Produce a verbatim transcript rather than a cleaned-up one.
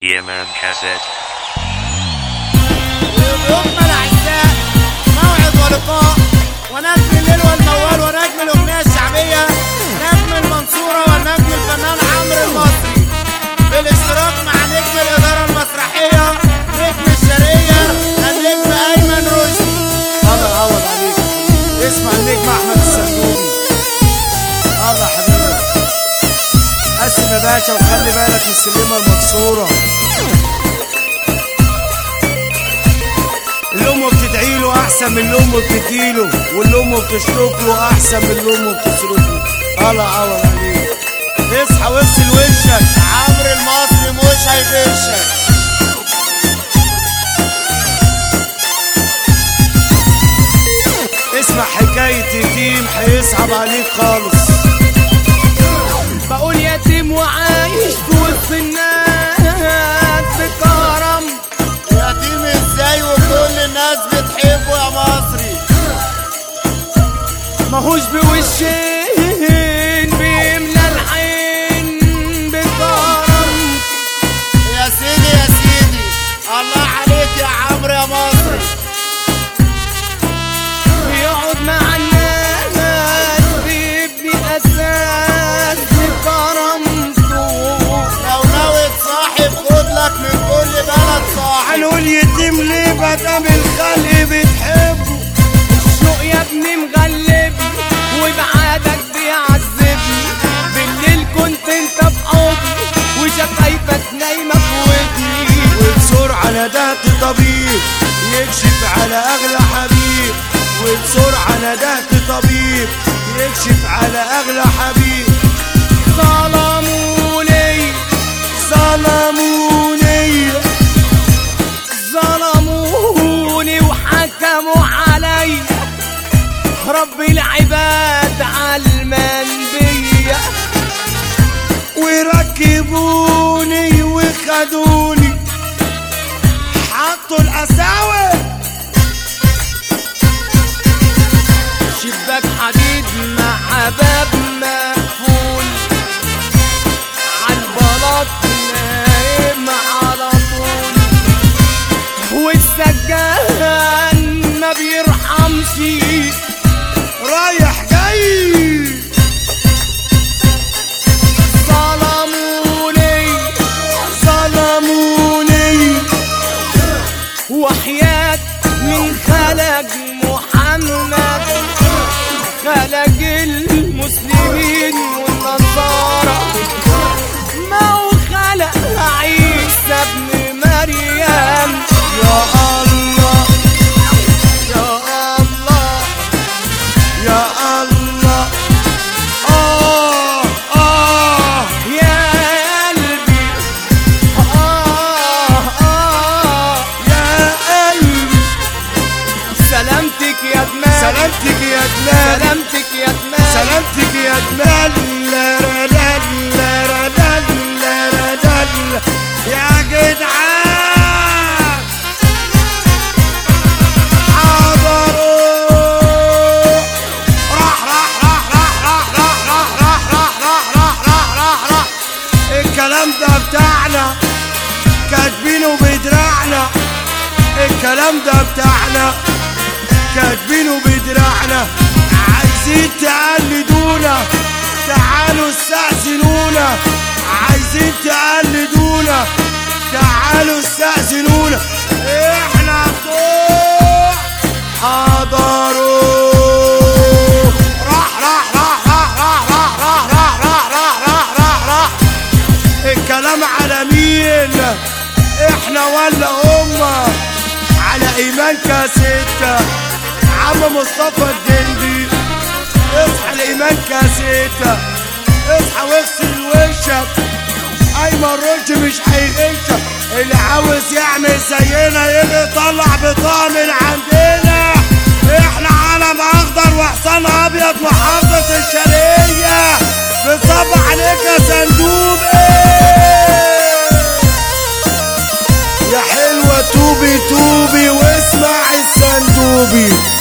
يمان كاسيت. ضيوفنا الاعزاء، موعد ولقاء ونجم الليل والموال ونجم الاغنيه الشعبيه، نجم المنصوره ونجم الفنان عمرو المصري، بالاشتراك مع نجم الاداره المسرحيه نجم الشرقيه النجم ايمن رشدي. الله يعوض عليك. اسمع النجم احمد الصندوقي. الله حبيبي قسم يا باشا وخلي بالك من السلمه المكسوره. اللي امه بتدعيله احسن من اللي امه بتديله، واللي امه بتشتكله احسن من اللي امه بتصرفله. الله عوض عليك. اصحى واغسل وشك، عمرو المصري مش هيغشك. اسمع حكاية يتيم هيصعب عليك خالص. بقول يتيم وعايش في وسط الناس بكرم. يتيم ازاي وكل الناس بتحبه يا مصري؟ ماهوش بوشين بيملى العين بكرم. يا سيدي يا سيدي الله عليك يا عمرو يا مصري. بيقعد مع الناس بيبني اساس بكرمته. لو ناوي تصاحب خدلك من كل بلد صاحب. هنقول يتيم ليه مادام الخلق بتحبه؟ الشوق يا ابني مغلبني وبعادك بيعذبني. بالليل كنت انت في حضني وشفايفك نايمه في ودني. وبسرعة ندهت طبيب يكشف على أغلى حبيب. وبسرعة ندهت طبيب يكشف على أغلى حبيب. ظلموني ظلموني ظلموني وحكموا علي. رب العباد علمان بيا. وركبوني وخدوني حطوا القساوة. شباك حديد مع باب مقفول. عالبلاط نايم على طول. والسجان ما بيرحمش رايح جاي. ظلموني ظلموني وحياة من خلق محمد خلق المسلمين والنصارى. ما هو خلق عيسى ابن مريم. يا الله يا الله يا الله. آه آه يا قلبي آه آه يا قلبي. سلامتك يا جمال سلامتك يا جمال. سلامتك يا جمال سلامتك يا جمال. يا جدعان حضروا. راح راح راح راح راح راح راح راح راح راح راح راح راح. الكلام ده بتاعنا كاتبينه بدراعنا. الكلام ده بتاعنا كاتبينه بدراعنا. عايزين تقلدونا تعالوا استأذنونا. عايزين تقلدونا تعالوا استأذنونا. احنا بتوع حضروا. راح راح راح راح راح راح راح راح راح راح راح راح. الكلام على مين؟ احنا ولا هما؟ على ايمان كاسيتة عم مصطفى الجندي. اصحى الايمان كاسيتة، اصحى واغسل وشك. ايمن رشدي مش هيغشك. اللي عاوز يعمل زينا يجي يطلع بطاقة من عندنا. احنا علم اخضر وحصان ابيض محافظة الشرقية. بنصبح عليك يا صندوق. يا حلوة توبي توبي واسمع الصندوبي.